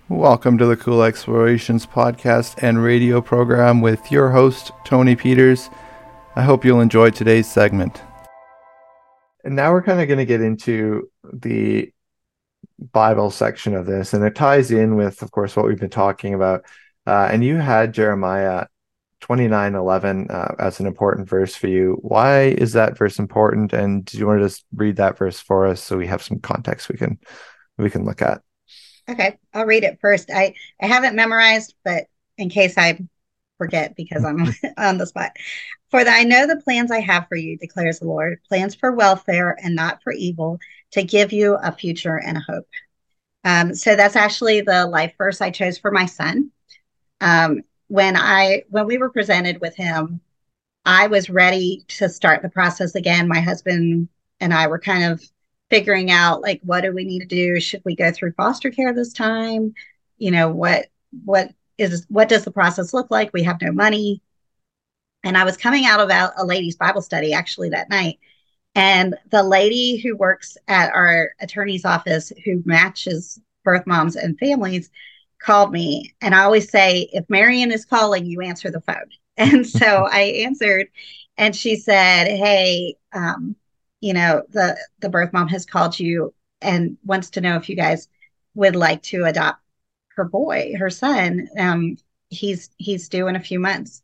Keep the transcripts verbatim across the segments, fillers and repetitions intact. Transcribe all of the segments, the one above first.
Welcome to the Cool Explorations podcast and radio program with your host, Tony Peters. I hope you'll enjoy today's segment. And now we're kind of going to get into the Bible section of this, and it ties in with, of course, what we've been talking about. Uh, and you had Jeremiah twenty-nine eleven uh, as an important verse for you. Why is that verse important? And do you want to just read that verse for us so we have some context we can we can look at? Okay, I'll read it first. I, I haven't memorized, but in case I forget because I'm on the spot. For the, I know the plans I have for you, declares the Lord, plans for welfare and not for evil, to give you a future and a hope. Um, so that's actually the life verse I chose for my son. Um, when I when we were presented with him, I was ready to start the process again. My husband and I were kind of figuring out, like, what do we need to do? Should we go through foster care this time? You know, what what is what does the process look like? We have no money. And I was coming out of a, a ladies' Bible study actually that night. And the lady who works at our attorney's office who matches birth moms and families called me. And I always say, if Marion is calling, you answer the phone. And so I answered, and she said, hey, um, you know, the, the birth mom has called you and wants to know if you guys would like to adopt her boy, her son. Um, he's he's due in a few months.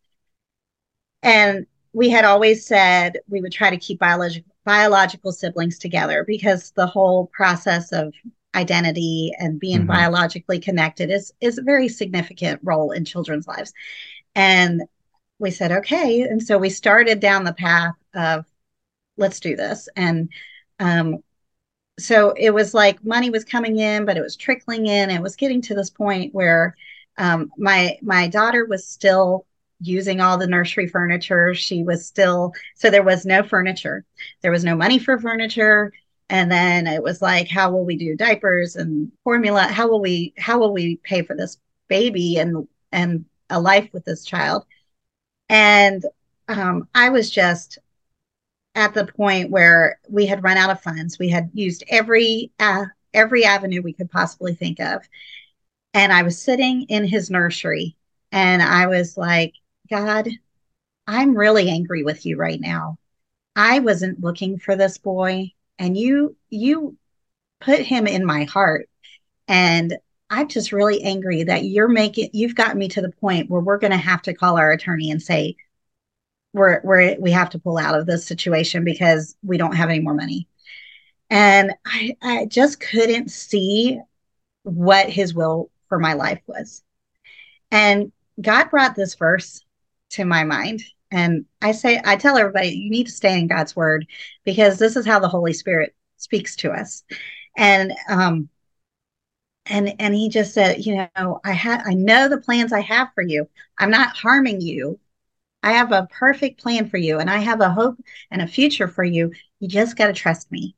And we had always said we would try to keep biological biological siblings together because the whole process of identity and being Mm-hmm. biologically connected is is a very significant role in children's lives. And we said, okay. And so we started down the path of let's do this. And um, so it was like money was coming in, but it was trickling in. It was getting to this point where um, my my daughter was still using all the nursery furniture. She was still so there was no furniture. There was no money for furniture. And then it was like, how will we do diapers and formula? How will we how will we pay for this baby and and a life with this child? And um, I was just at the point where we had run out of funds. We had used every uh, every avenue we could possibly think of, and I was sitting in his nursery, and I was like, God, I'm really angry with you right now. I wasn't looking for this boy, and you you put him in my heart, and I'm just really angry that you're making you've gotten me to the point where we're going to have to call our attorney and say we're we're we have to pull out of this situation because we don't have any more money. And I, I just couldn't see what his will for my life was. And God brought this verse to my mind. And I say, I tell everybody, you need to stay in God's word because this is how the Holy Spirit speaks to us. And um, and and he just said, you know, I had I know the plans I have for you. I'm not harming you. I have a perfect plan for you, and I have a hope and a future for you. You just got to trust me.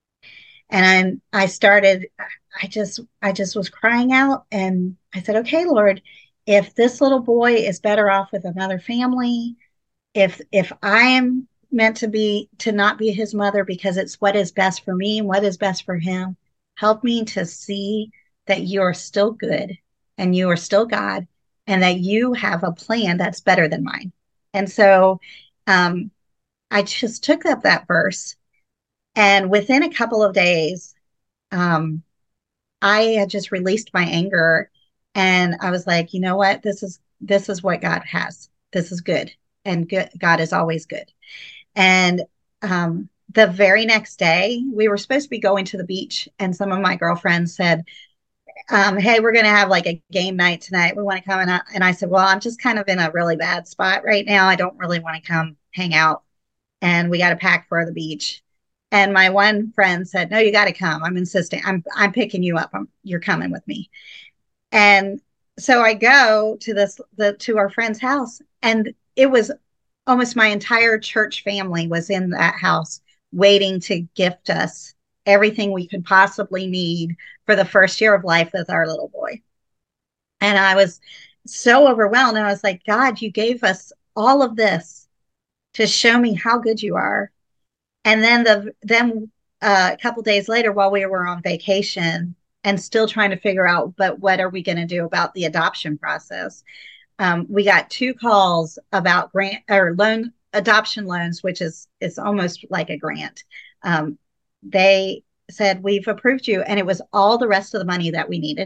And I, I started, I just, I just was crying out, and I said, okay, Lord, if this little boy is better off with another family, if if I am meant to be to not be his mother because it's what is best for me and what is best for him, help me to see that you are still good and you are still God and that you have a plan that's better than mine. And so um, I just took up that verse, and within a couple of days, um, I had just released my anger, and I was like, you know what? This is this is what God has. This is good, and good. God is always good. And um, the very next day, we were supposed to be going to the beach, and some of my girlfriends said, um, "Hey, we're going to have like a game night tonight. We want to come." And I, and I said, "Well, I'm just kind of in a really bad spot right now. I don't really want to come hang out, and we got to pack for the beach." And my one friend said, "No, you got to come. I'm insisting. I'm I'm picking you up. I'm, you're coming with me." And so I go to this the to our friend's house, and it was almost my entire church family was in that house waiting to gift us everything we could possibly need for the first year of life with our little boy. And I was so overwhelmed. And I was like, God, you gave us all of this to show me how good you are. And then the then uh, a couple days later, while we were on vacation, and still trying to figure out, but what are we going to do about the adoption process? Um, we got two calls about grant or loan adoption loans, which is is almost like a grant. Um, they said we've approved you, and it was all the rest of the money that we needed.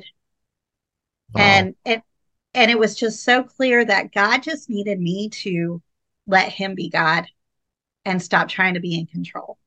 Wow. And it and it was just so clear that God just needed me to let him be God and stop trying to be in control.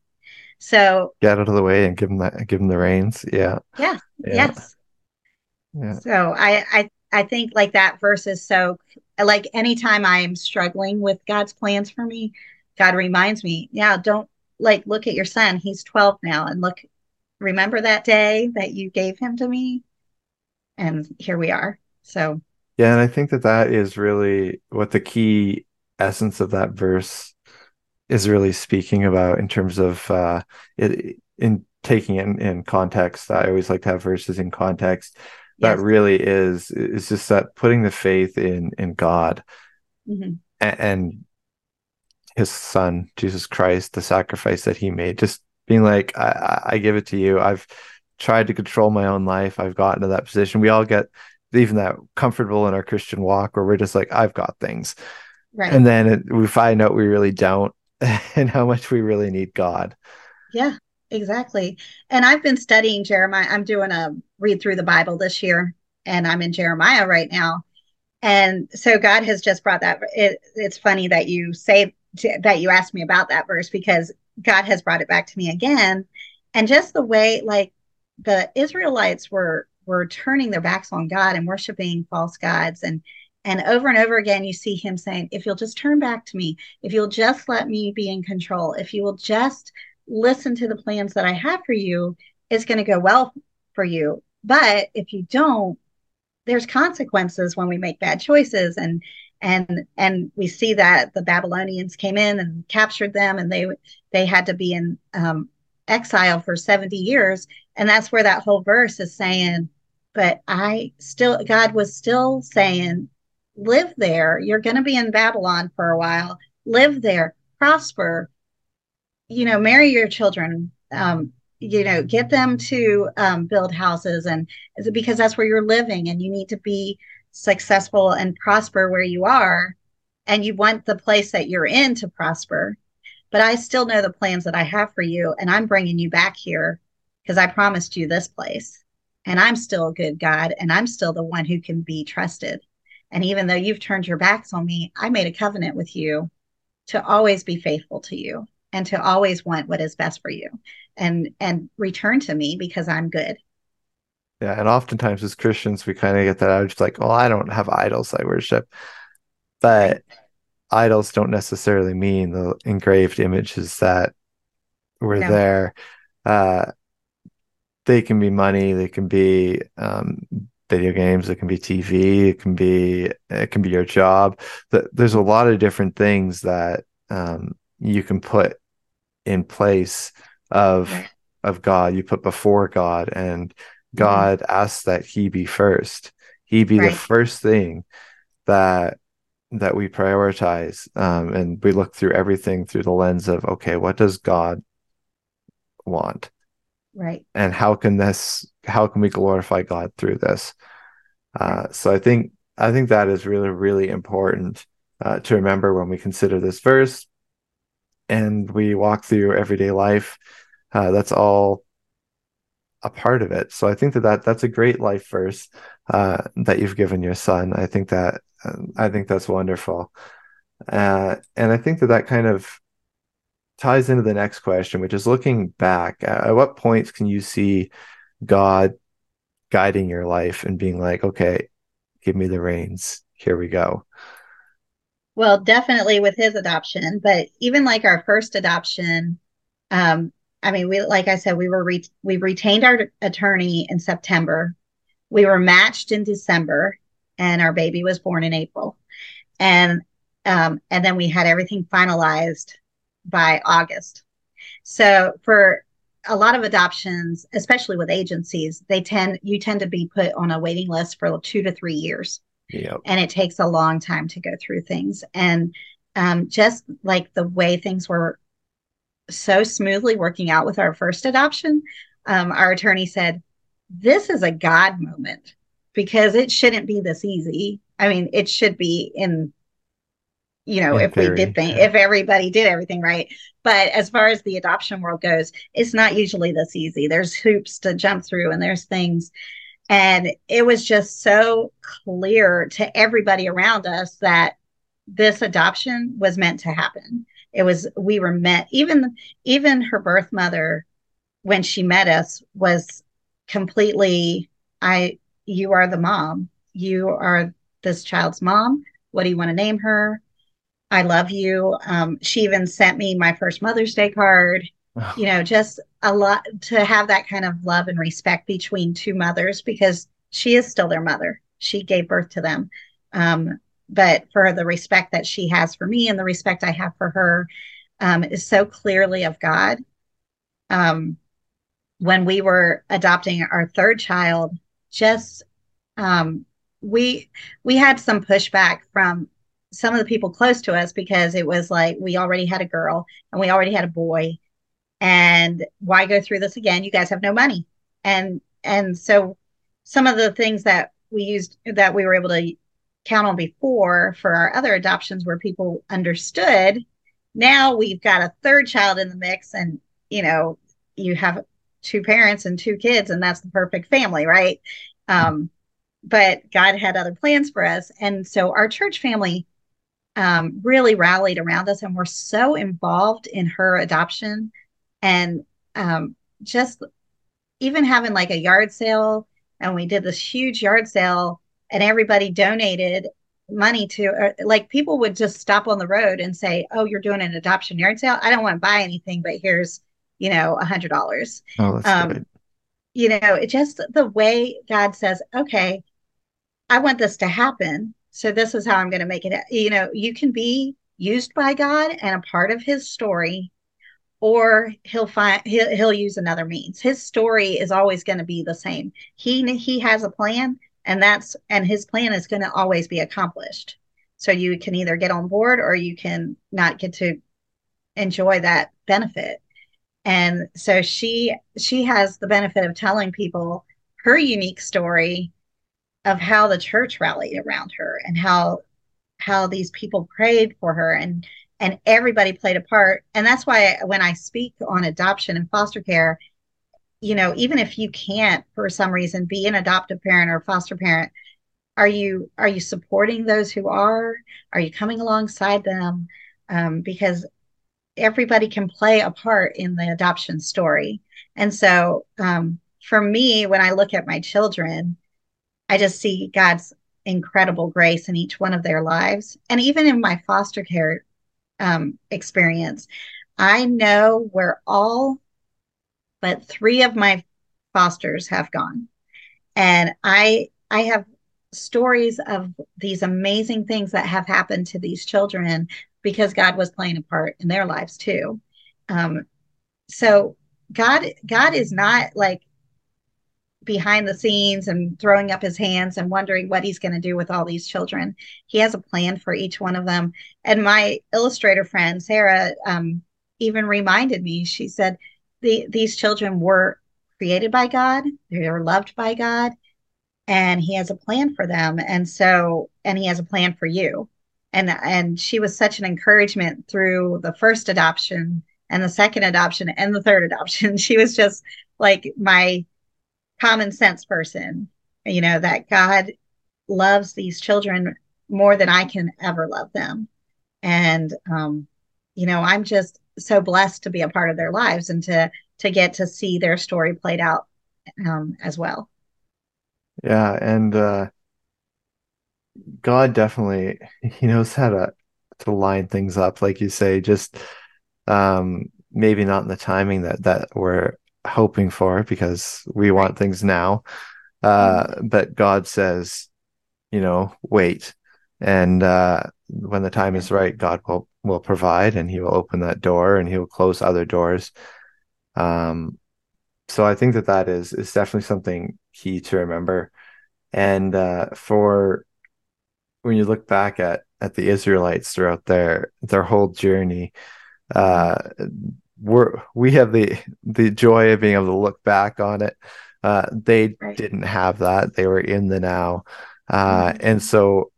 So Get out of the way and give him that, give him the reins. Yeah. yeah, Yeah. yes. Yeah. So I I I think like that verse is so like anytime I am struggling with God's plans for me, God reminds me, yeah, don't like look at your son. He's twelve now and look, remember that day that you gave him to me? And here we are. So Yeah. And I think that that is really what the key essence of that verse is really speaking about in terms of uh, it in taking it in, in context. I always like to have verses in context. That yes. really is is just that putting the faith in in God Mm-hmm. and, and his son, Jesus Christ, the sacrifice that he made, just being like, I, I give it to you. I've tried to control my own life. I've gotten to that position. We all get even that comfortable in our Christian walk where we're just like, I've got things. Right. And then it, we find out we really don't and how much we really need God. Yeah, exactly. And I've been studying Jeremiah. I'm doing a read through the Bible this year, and I'm in Jeremiah right now. And so God has just brought that. It, it's funny that you say that you asked me about that verse because God has brought it back to me again. And just the way, like the Israelites were were turning their backs on God and worshiping false gods, and and over and over again, you see Him saying, "If you'll just turn back to me, if you'll just let me be in control, if you will just listen to the plans that I have for you, it's going to go well for you. But if you don't, there's consequences when we make bad choices." and and and we see that the Babylonians came in and captured them, and they they had to be in um, exile for seventy years. And that's where that whole verse is saying, but I still, God was still saying, live there, you're going to be in Babylon for a while, live there, prosper, you know, marry your children, um, you know, get them to um, build houses, and because that's where you're living, and you need to be successful and prosper where you are, and you want the place that you're in to prosper. But I still know the plans that I have for you, and I'm bringing you back here because I promised you this place, and I'm still a good God, and I'm still the one who can be trusted. And even though you've turned your backs on me, I made a covenant with you to always be faithful to you and to always want what is best for you, and and return to me because I'm good. Yeah, and oftentimes as Christians, we kind of get that out of just like, well, I don't have idols I worship, Right. but idols don't necessarily mean the engraved images that were No. there. Uh, they can be money, they can be um, video games, it can be T V, it can be it can be your job. There's a lot of different things that um, you can put in place of Right. of God. You put before God, and Mm-hmm. God asks that He be first. He be the Right. first thing that that we prioritize, um, and we look through everything through the lens of, okay, what does God want, Right. and how can this how can we glorify God through this? Right. Uh, so I think I think that is really really important uh, to remember when we consider this verse and we walk through everyday life. Uh, that's all a part of it. So I think that, that that's a great life verse uh, that you've given your son. I think that um, I think that's wonderful, uh, and I think that that kind of ties into the next question, which is looking back. At, at what points can you see God guiding your life and being like, okay, give me the reins. Here we go. Well, definitely with his adoption, but even like our first adoption, um, I mean, we like I said, we were re- we retained our attorney in September. We were matched in December, and our baby was born in April. And um, and then we had everything finalized by August. So for a lot of adoptions, especially with agencies, they tend you tend to be put on a waiting list for two to three years, Yep. and it takes a long time to go through things. And um, just like the way things were so smoothly working out with our first adoption, um, our attorney said, this is a God moment because it shouldn't be this easy. I mean, it should be in, you know, In if we did theory. think, Yeah. if everybody did everything right. But as far as the adoption world goes, it's not usually this easy. There's hoops to jump through and there's things. And it was just so clear to everybody around us that this adoption was meant to happen. It was, we were meant, even, even her birth mother, when she met us, was completely, I, you are the mom. You are this child's mom. What do you want to name her? I love you. Um, she even sent me my first Mother's Day card. You know, just a lot to have that kind of love and respect between two mothers because she is still their mother. She gave birth to them. Um, but for the respect that she has for me and the respect I have for her um, is so clearly of God. Um, when we were adopting our third child, just um, we we had some pushback from some of the people close to us because it was like we already had a girl and we already had a boy, and why go through this again? You guys have no money, and and so some of the things that we used that we were able to count on before for our other adoptions where people understood. Now we've got a third child in the mix, and you know you have two parents and two kids, and that's the perfect family, right? Um, but God had other plans for us. And so our church family um, really rallied around us and were so involved in her adoption. And um, just even having like a yard sale, and we did this huge yard sale, and everybody donated money to, or, like people would just stop on the road and say, "Oh, you're doing an adoption yard sale. I don't want to buy anything, but here's, you know, a hundred dollars." Oh, that's Um, great. you know, it just the way God says, "Okay, I want this to happen. So this is how I'm going to make it." You know, you can be used by God and a part of his story, or he'll find he'll, he'll use another means. His story is always going to be the same. He he has a plan, and that's and his plan is going to always be accomplished. So you can either get on board or you can not get to enjoy that benefit. And so she she has the benefit of telling people her unique story of how the church rallied around her and how how these people prayed for her, and and everybody played a part. And that's why when I speak on adoption and foster care, you know, even if you can't for some reason be an adoptive parent or foster parent, are you are you supporting those who are? Are you coming alongside them? Um, because everybody can play a part in the adoption story. And so um, for me, when I look at my children, I just see God's incredible grace in each one of their lives. And even in my foster care um, experience, I know where all but three of my fosters have gone. And I I have stories of these amazing things that have happened to these children because God was playing a part in their lives too. Um, so God God is not like behind the scenes and throwing up his hands and wondering what he's going to do with all these children. He has a plan for each one of them. And my illustrator friend, Sarah, um, even reminded me, she said, the, these children were created by God, they are loved by God, and he has a plan for them. And so, and he has a plan for you. And, and she was such an encouragement through the first adoption and the second adoption and the third adoption. She was just like my common sense person, you know, that God loves these children more than I can ever love them. And, um, you know, I'm just so blessed to be a part of their lives and to, to get to see their story played out um, as well. Yeah, and uh God definitely he knows how to to line things up, like you say, just um maybe not in the timing that that we're hoping for because we Right. want things now. Mhm. Uh, but God says, you know, wait. And uh, when the time Yeah. is right, God will will provide, and He will open that door, and He will close other doors. Um, so I think that that is is definitely something key to remember. And uh, for when you look back at at the Israelites throughout their their whole journey, Mhm. uh, we're we have the the joy of being able to look back on it Uh, they Right. didn't have that. They were in the now. Uh, Mhm. and so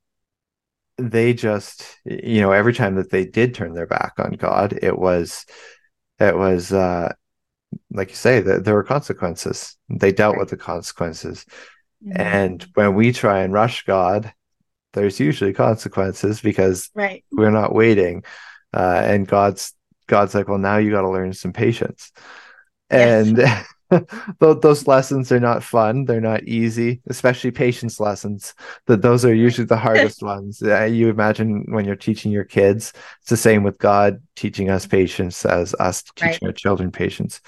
they just, you know, every time that they did turn their back on God, it was, it was, uh, like you say, that there were consequences. They dealt with Right. the consequences. Mhm. And when we try and rush God, there's usually consequences because Right. we're not waiting. Uh, and God's God's like, well, now you got to learn some patience. Yes. And those lessons are not fun. They're not easy, especially patience lessons. That those are Right. usually the hardest ones. Uh, you imagine when you're teaching your kids, it's the same with God teaching us patience as us Right. teaching our children patience.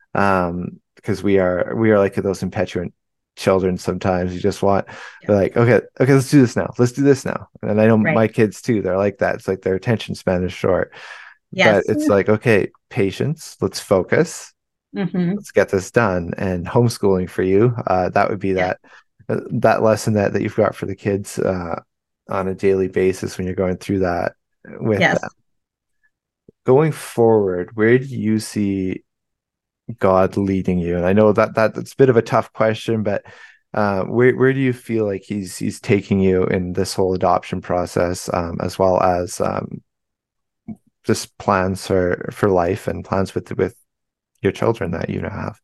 Um, because we are we are like those impetuous children sometimes. You just want Yeah. they're like, okay, okay, let's do this now. Let's do this now. And I know my Right. kids too, they're like that. It's like their attention span is short. But Yes. it's like, okay, patience, let's focus, Hmm. let's get this done. And homeschooling for you, uh, that would be Yeah. that uh, that lesson that that you've got for the kids uh, on a daily basis when you're going through that with them. Yes. Going forward, where do you see God leading you? And I know that that that's a bit of a tough question, but uh, where where do you feel like he's he's taking you in this whole adoption process, um, as well as um, just plans for for life and plans with with your children that you now have?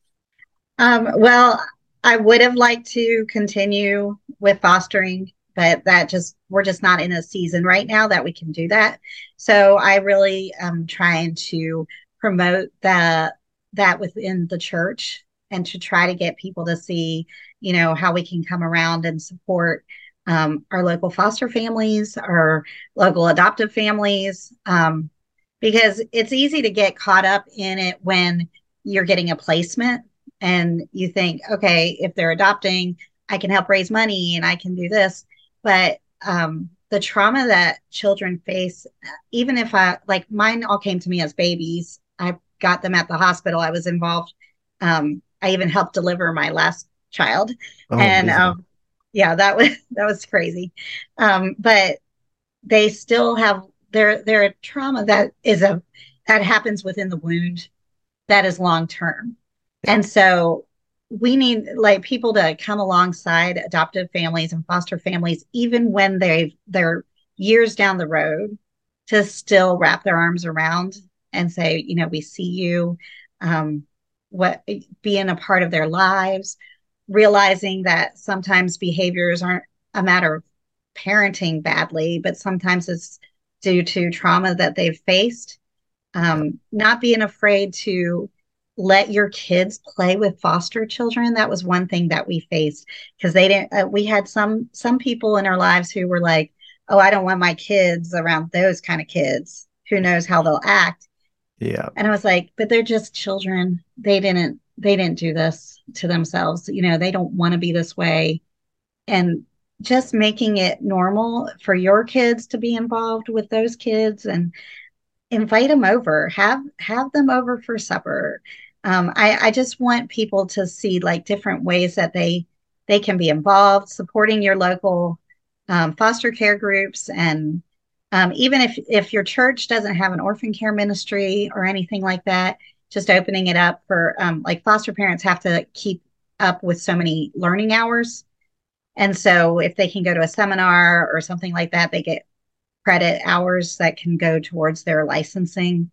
Um, well, I would have liked to continue with fostering, but that just we're just not in a season right now that we can do that. So I really am trying to promote that that within the church and to try to get people to see, you know, how we can come around and support um, our local foster families, our local adoptive families, um, because it's easy to get caught up in it when you're getting a placement and you think, okay, if they're adopting, I can help raise money and I can do this. But um, the trauma that children face, even if I like mine all came to me as babies, I got them at the hospital. I was involved. Um, I even helped deliver my last child, Oh, and amazing. um, yeah, that was that was crazy. Um, but they still have their their trauma that is a that happens within the wound that is long term. Yeah. And so we need like people to come alongside adoptive families and foster families, even when they they're years down the road, to still wrap their arms around and say, you know, we see you, um, what being a part of their lives, realizing that sometimes behaviors aren't a matter of parenting badly, but sometimes it's due to trauma that they've faced. Yeah. Um, not being afraid to let your kids play with foster children. That was one thing that we faced because they didn't. Uh, we had some some people in our lives who were like, "Oh, I don't want my kids around those kind of kids. Who knows how they'll act?" Yeah. And I was like, "But they're just children. They didn't. They didn't do this to themselves. You know, they don't want to be this way." And just making it normal for your kids to be involved with those kids and invite them over, have have them over for supper. um, I, I just want people to see like different ways that they they can be involved supporting your local um, foster care groups. And um, even if if your church doesn't have an orphan care ministry or anything like that, just opening it up for um, like foster parents have to keep up with so many learning hours, and so if they can go to a seminar or something like that, they get credit hours that can go towards their licensing,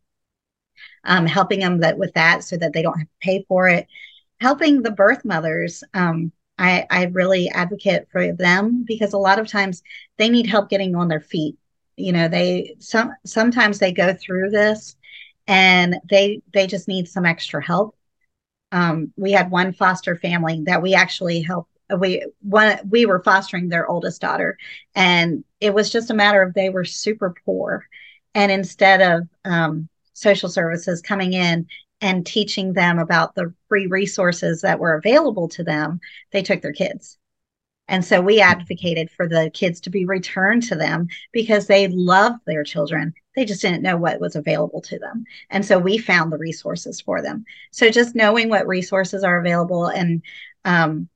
um, helping them that with that so that they don't have to pay for it. Helping the birth mothers. Um, I, I really advocate for them because a lot of times they need help getting on their feet. You know, they some sometimes they go through this and they they just need some extra help. Um, we had one foster family that we actually helped. We one we were fostering their oldest daughter, and it was just a matter of they were super poor, and instead of um, social services coming in and teaching them about the free resources that were available to them, they took their kids. And so we advocated for the kids to be returned to them because they loved their children. They just didn't know what was available to them. And so we found the resources for them. So just knowing what resources are available and, um,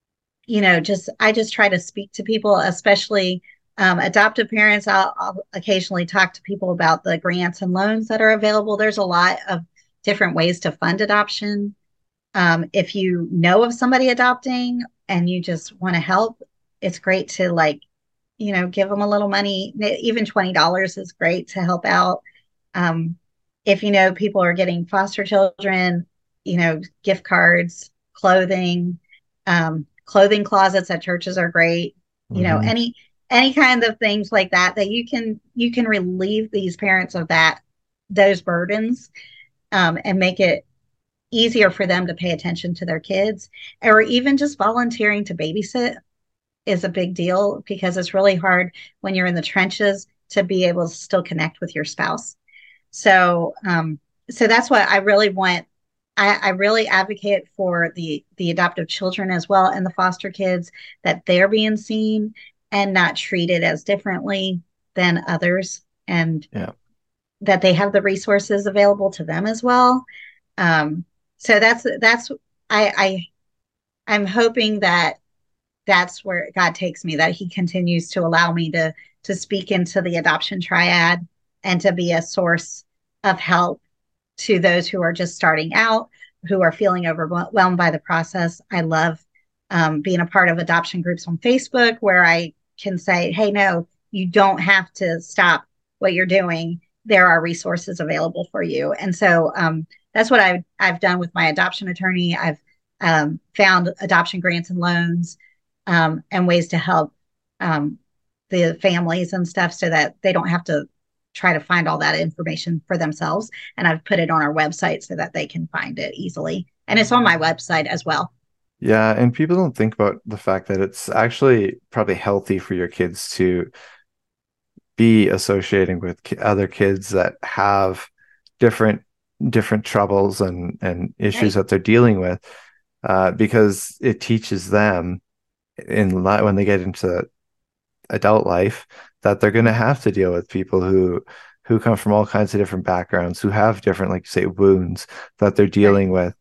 you know, just, I just try to speak to people, especially um, adoptive parents. I'll, I'll occasionally talk to people about the grants and loans that are available. There's a lot of different ways to fund adoption. Um, if you know of somebody adopting and you just want to help, it's great to like, you know, give them a little money. Even twenty dollars is great to help out. Um, if you know people are getting foster children, you know, gift cards, clothing, um, clothing closets at churches are great. You know, Mm-hmm. any any kind of things like that that you can you can relieve these parents of that those burdens, um, and make it easier for them to pay attention to their kids, or even just volunteering to babysit is a big deal because it's really hard when you're in the trenches to be able to still connect with your spouse. So, um, so that's what I really want. I, I really advocate for the the adoptive children as well and the foster kids, that they're being seen and not treated as differently than others, and Yeah. that they have the resources available to them as well. Um, so that's that's I, I I'm hoping that that's where God takes me, that he continues to allow me to to speak into the adoption triad and to be a source of help to those who are just starting out, who are feeling overwhelmed by the process. I love um, being a part of adoption groups on Facebook where I can say, hey, no, you don't have to stop what you're doing. There are resources available for you. And so um, that's what I've, I've done with my adoption attorney. I've um, found adoption grants and loans, um, and ways to help um, the families and stuff so that they don't have to try to find all that information for themselves. And I've put it on our website so that they can find it easily. And it's on my website as well. Yeah, and people don't think about the fact that it's actually probably healthy for your kids to be associating with ki- other kids that have different different troubles and and issues Right. that they're dealing with, uh, because it teaches them in li when they get into adult life that they're going to have to deal with people who who come from all kinds of different backgrounds, who have different, like you say, wounds that they're Right. dealing with.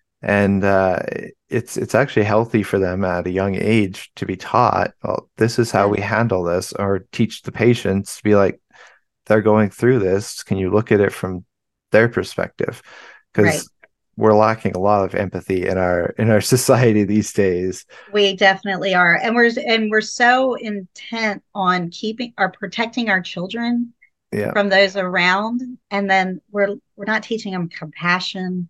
And uh, it's it's actually healthy for them at a young age to be taught, well, this is how Yeah. we handle this, or teach the patients to be like, they're going through this. Can you look at it from their perspective? Right. Because we're lacking a lot of empathy in our in our society these days. We definitely are. And we're and we're so intent on keeping or protecting our children Yeah, from those around. And then we're we're not teaching them compassion,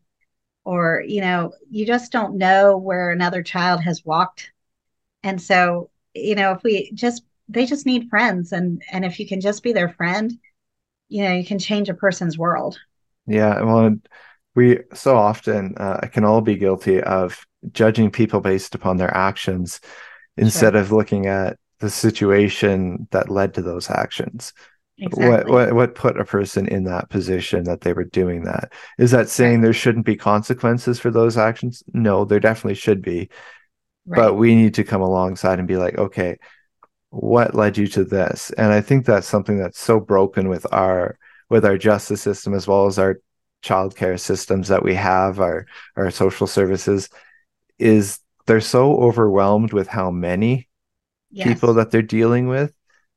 or, you know, you just don't know where another child has walked. And so, you know, if we just they just need friends, and and if you can just be their friend, you know, you can change a person's world. yeah. Well, we so often uh, can all be guilty of judging people based upon their actions instead Sure. of looking at the situation that led to those actions. What Exactly. what what put a person in that position that they were doing that? Is that saying Right. there shouldn't be consequences for those actions? No, there definitely should be. But Right. we need to come alongside and be like, okay, what led you to this? And I think that's something that's so broken with our with our justice system as well as our childcare systems that we have, our our social services, is they're so overwhelmed with how many people Yes. that they're dealing with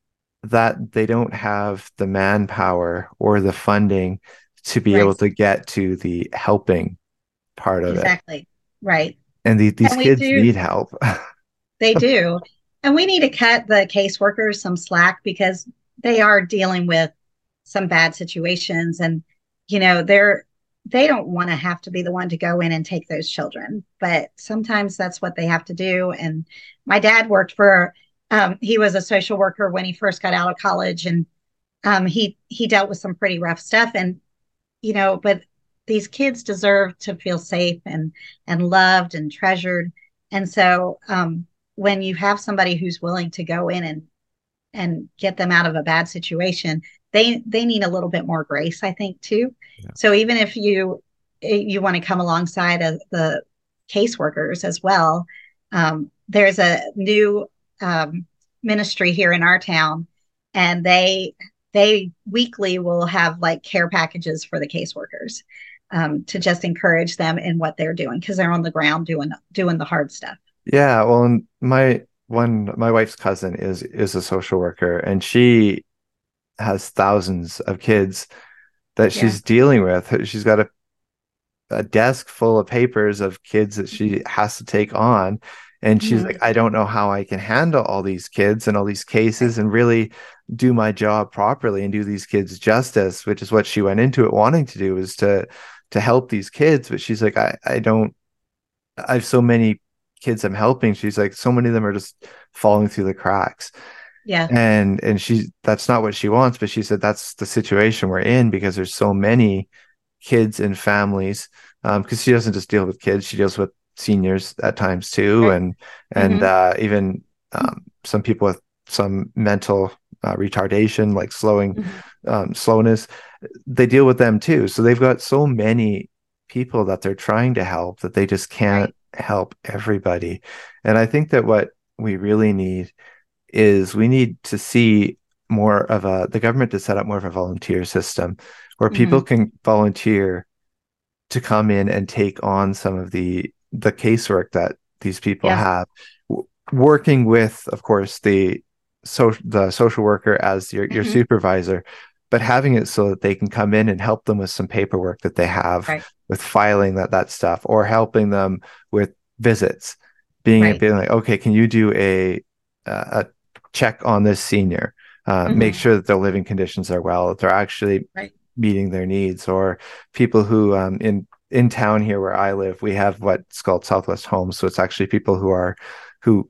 that they don't have the manpower or the funding to be able Right. to get to the helping part of it. Exactly. Right. And the, these And we kids do, need help. they do. And we need to cut the caseworkers some slack because they are dealing with some bad situations, and you know, they're they don't want to have to be the one to go in and take those children, but sometimes that's what they have to do. And my dad worked for um, he was a social worker when he first got out of college, and um, he he dealt with some pretty rough stuff. And you know, but these kids deserve to feel safe and and loved and treasured. And so um, when you have somebody who's willing to go in and and get them out of a bad situation, they they need a little bit more grace, I think, too. Yeah. So even if you you want to come alongside of the caseworkers as well, um, there's a new um, ministry here in our town, and they they weekly will have like care packages for the caseworkers, um, to just encourage them in what they're doing because they're on the ground doing doing the hard stuff. Yeah, well, and my one my wife's cousin is is a social worker, and she has thousands of kids that Yeah. she's dealing with. She's got to a desk full of papers of kids that she has to take on. And she's Mhm. like, I don't know how I can handle all these kids and all these cases and really do my job properly and do these kids justice, which is what she went into it wanting to do, is to to help these kids. But she's like, I, I don't, I have so many kids I'm helping. She's like, so many of them are just falling through the cracks. Yeah. And and she that's not what she wants, but she said that's the situation we're in because there's so many kids and families. Um, because she doesn't just deal with kids, she deals with seniors at times too, Right. and and Hmm. uh, even um, some people with some mental uh, retardation, like slowing Hmm. um, slowness. They deal with them too. So they've got so many people that they're trying to help that they just can't Right. help everybody. And I think that what we really need is we need to see more of a the government to set up more of a volunteer system where people Hmm. can volunteer to come in and take on some of the the casework that these people Yeah. have, w- working with, of course, the so the social worker as your your Hmm. supervisor, but having it so that they can come in and help them with some paperwork that they have Right. with filing that that stuff, or helping them with visits, being Right. being like, okay, can you do a a check on this senior, uh, make Hmm. sure that their living conditions are well, that they're actually Right. meeting their needs. Or people who um, in in town here where I live, we have what's called Southwest Homes. So it's actually people who are who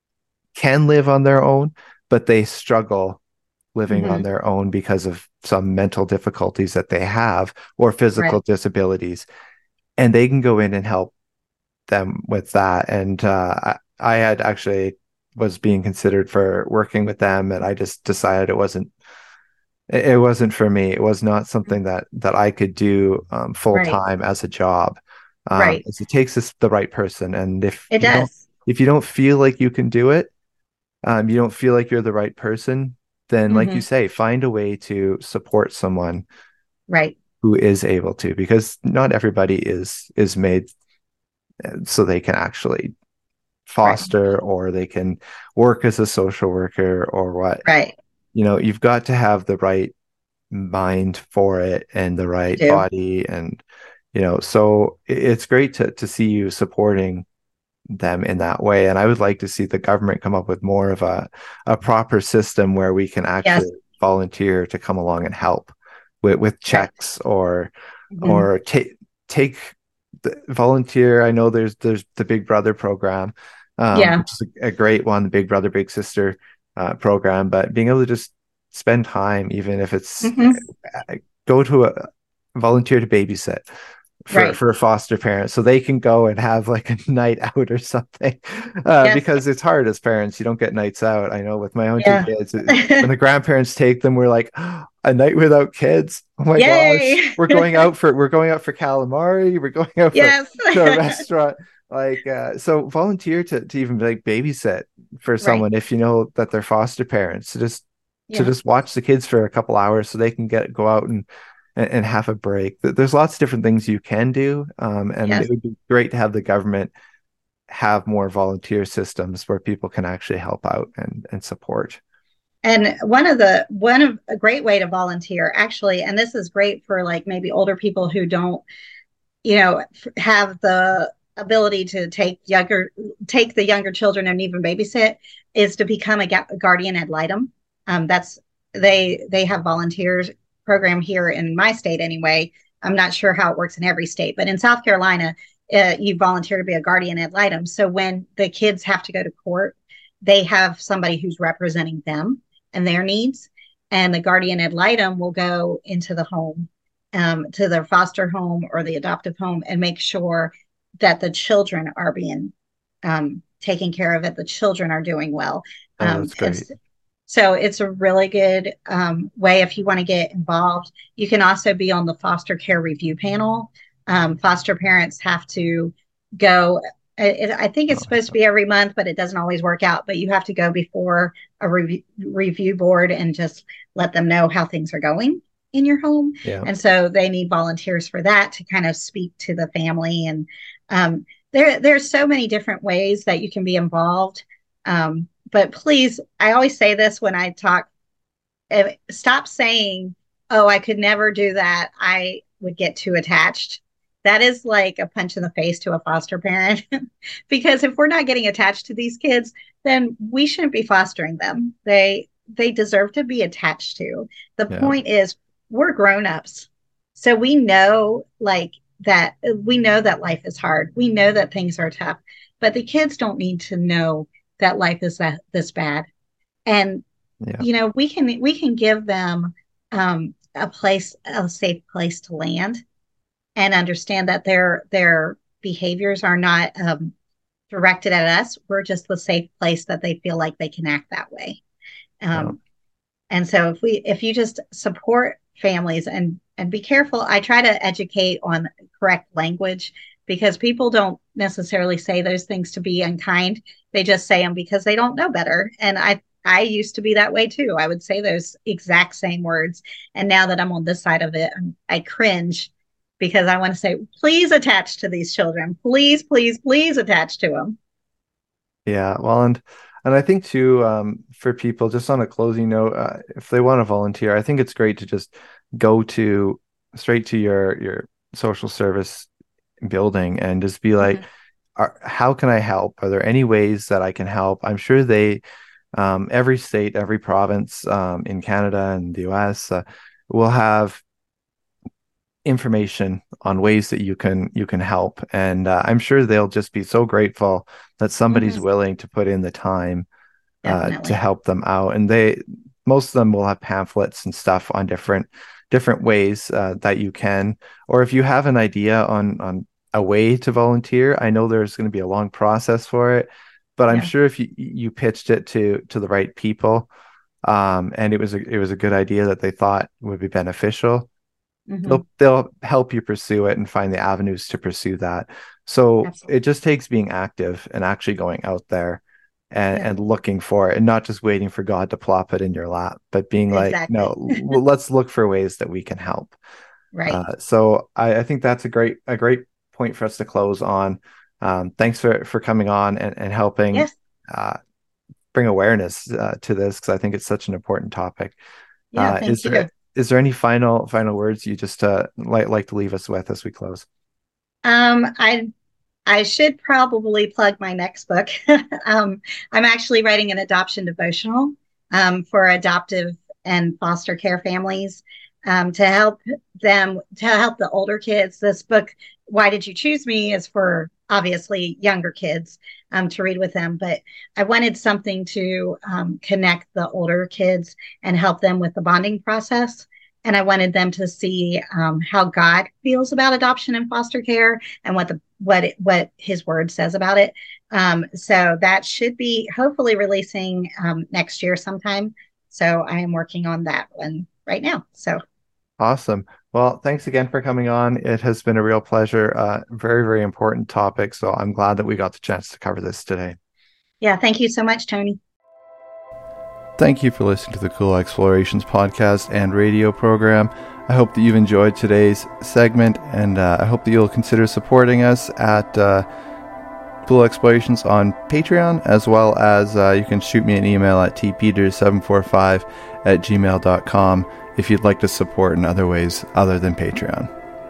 can live on their own, but they struggle living on Hmm. their own because of some mental difficulties that they have or Right. physical disabilities. And they can go in and help them with that. And uh, I, I had actually was being considered for working with them, and I just decided it wasn't it, it wasn't for me. It was not something that that I could do um, full Right. time as a job. Um, Right. as it takes this, the right person, and if It you don't does. if you don't feel like you can do it, um, you don't feel like you're the right person, then like you Hmm. say, find a way to support someone Right. who is able to, because not everybody is is made so they can actually Right. foster or they can work as a social worker or what. Right. You know, you've got to have the right mind for it and the You right do. body. And you know, so it's great to to see you supporting them in that way. And I would like to see the government come up with more of a a proper system where we can Yes. actually volunteer to come along and help with with Right. checks, or Hmm. or take take the volunteer. I know there's there's the Big Brother program, um, Yeah. which is a, a great one, the Big Brother Big Sister uh, program. But being able to just spend time, even if it's Hmm. uh, go to a volunteer to babysit for Right. for foster parents so they can go and have like a night out or something, uh, Yes. because it's hard as parents. You don't get nights out. I know with my own two Yeah. kids, it, when the grandparents take them, we're like, oh, a night without kids, oh my gosh, Yay. we're going out for we're going out for calamari, we're going out for Yes. to a restaurant, like uh, so volunteer to, to even like babysit for Right. someone if you know that they're foster parents, to just to Yeah. just watch the kids for a couple hours so they can get go out and and, and have a break. There's lots of different things you can do, um, and it Yes. would be great to have the government have more volunteer systems where people can actually help out and and support. And one of the one of a great way to volunteer actually, and this is great for like maybe older people who don't, you know, have the ability to take younger take the younger children and even babysit, is to become a, a guardian ad litem. Um, that's they they have volunteers program here in my state anyway. I'm not sure how it works in every state, but in South Carolina, uh, you volunteer to be a guardian ad litem. So when the kids have to go to court, they have somebody who's representing them and their needs, and the guardian ad litem will go into the home, um, to their foster home or the adoptive home, and make sure that the children are being um, taken care of, that the children are doing well. Oh, Um, that's and great. so it's a really good um, way if you want to get involved. You can also be on the foster care review panel. Um, foster parents have to go. It, I think it's supposed to Oh, be every month, but it doesn't always work out. But you have to go before a review, review board and just let them know how things are going in your home. yeah. And so they need volunteers for that to kind of speak to the family. And um, there, there's so many different ways that you can be involved. Um, but please, I always say this when I talk, eh, stop saying, oh, I could never do that. I would get too attached. that is like a punch in the face to a foster parent because if we're not getting attached to these kids, then we shouldn't be fostering them. They they deserve to be attached to. The Yeah. point is we're grown-ups. So we know like that we know that life is hard. We know that things are tough, but the kids don't need to know that life is that this bad. And Yeah. you know, we can we can give them um a place, a safe place to land and understand that their their behaviors are not um, directed at us. We're just the safe place that they feel like they can act that way. Yeah. Um, and so if we if you just support families and and be careful, I try to educate on correct language because people don't necessarily say those things to be unkind. They just say them because they don't know better. And I I used to be that way too. I would say those exact same words. And now that I'm on this side of it, I cringe because I want to say, please attach to these children. Please, please, please attach to them. Yeah. Well, and and I think too, um, for people, just on a closing note, uh, if they want to volunteer, I think it's great to just go to straight to your your social service building and just be like, Mm-hmm. are, how can I help? Are there any ways that I can help? I'm sure they, um, every state, every province, um, in Canada and the U S, uh, will have information on ways that you can you can help, and uh, I'm sure they'll just be so grateful that somebody's Mm-hmm. willing to put in the time uh, to Definitely. help them out. And they most of them will have pamphlets and stuff on different different ways uh, that you can, or if you have an idea on on a way to volunteer. I know there's going to be a long process for it, but I'm Yeah. sure if you you pitched it to to the right people, um, and it was a, it was a good idea that they thought would be beneficial, Mm-hmm. they'll they'll help you pursue it and find the avenues to pursue that. So it Absolutely. just takes being active and actually going out there and, Yeah. and looking for it, and not just waiting for God to plop it in your lap, but being like, no, Exactly. l- let's look for ways that we can help. Right. Uh, so I, I think that's a great a great point for us to close on. Um, thanks for for coming on and, and helping Yes. uh, bring awareness uh, to this, because I think it's such an important topic. Yeah. Uh, Thank is there you. is there any final final words you just uh, like like to leave us with as we close? Um, I I should probably plug my next book. um, I'm actually writing an adoption devotional um, for adoptive and foster care families um, to help them, to help the older kids. This book, Why Did You Choose Me, is for obviously younger kids um, to read with them. But I wanted something to um, connect the older kids and help them with the bonding process. And I wanted them to see um, how God feels about adoption and foster care and what the what it, what his word says about it. Um, so that should be hopefully releasing um, next year sometime. So I am working on that one right now. So Awesome. Well, thanks again for coming on. It has been a real pleasure. Uh, very, very important topic. So I'm glad that we got the chance to cover this today. yeah, thank you so much, Tony. Thank you for listening to the Cool Explorations podcast and radio program. I hope that you've enjoyed today's segment, and uh, I hope that you'll consider supporting us at uh, Cool Explorations on Patreon, as well as uh, you can shoot me an email at t peters seven four five at gmail dot com if you'd like to support in other ways other than Patreon.